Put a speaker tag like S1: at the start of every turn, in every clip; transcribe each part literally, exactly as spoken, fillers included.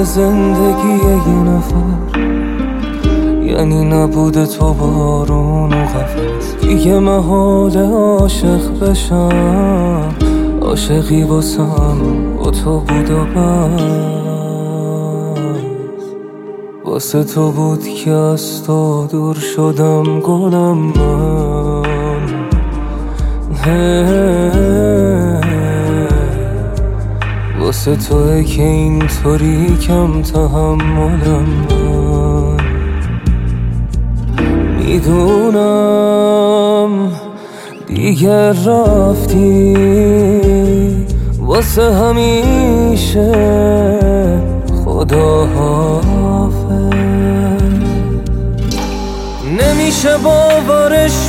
S1: زندگی یه نفر یعنی نبود تو بارون و قفس. دیگه محال عاشق بشم، عاشقی واسم با تو بود و بس. واسه تو بود که از تو دور شدم گلم من. واسه توه که اینطوری کم تحملم من. میدونم دیگه رفتی واسه همیشه، خدا حافظ. نمیشه باورش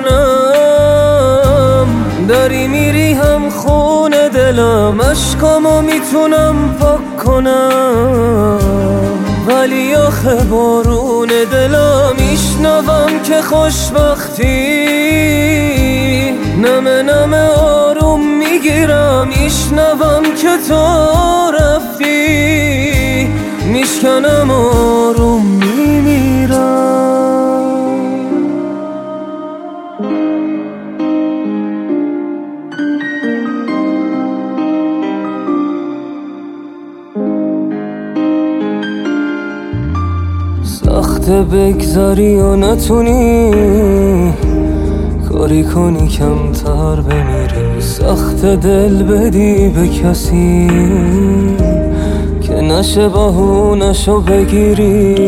S1: بکنم داری میری هم خونه دلم، عشقامو میتونم پاک کنم ولی آخه بارون دلم. میشنوم که خوشبختی نمه نمه آروم میگیرم، میشنوم که تو رفتی میشکنم آروم میمیرم. سخته بگذاری و نتونی کاری کنی کمتر بمیری، سخت دل بدی به کسی که نشه بهونشو بگیری.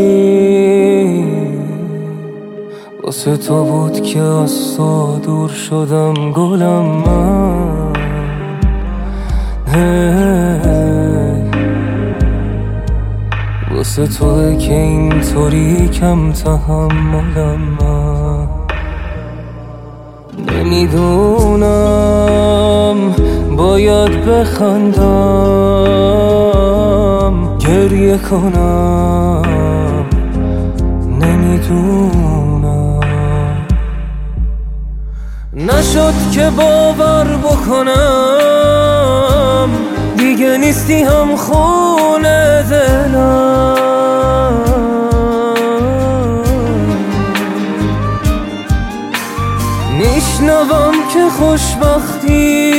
S1: واسه تو بود که از تو دور شدم گلم من. واسه توه که اینطوری کم تحملم من. نمیدونم باید بخندم گریه کنم، نمیدونم. نشد که باور بکنم دیگه نیستی هم خونه دلم. میشنوم که خوشبختی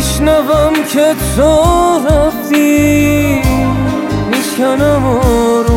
S1: میشنوم که تو رفتی میشکنم آروم